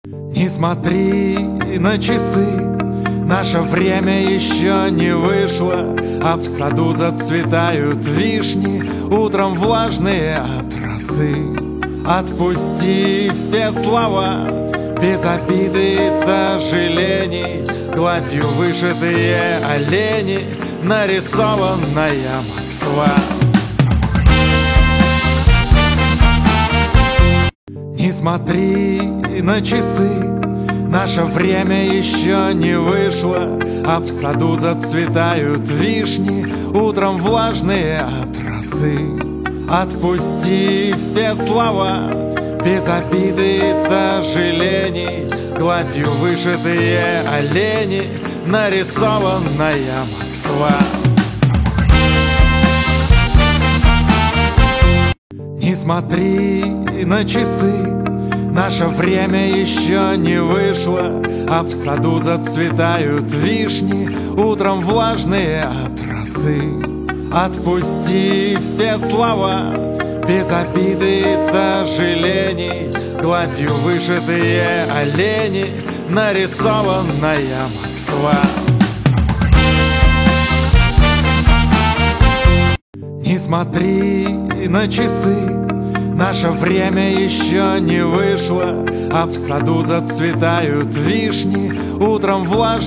Не смотри на часы, наше время еще не вышло, а в саду зацветают вишни, утром влажные от росы. Отпусти все слова, без обиды и сожалений, гладью вышитые олени, нарисованная Москва. Не смотри на часы, наше время еще не вышло, а в саду зацветают вишни, утром влажные от росы. Отпусти все слова, без обиды и сожалений, гладью вышитые олени, нарисованная Москва. Не смотри на часы, наше время еще не вышло, а в саду зацветают вишни, утром влажные от росы. Отпусти все слова, без обиды и сожалений, гладью вышитые олени, нарисованная Москва. Не смотри на часы, наше время еще не вышло, а в саду зацветают вишни, утром влажные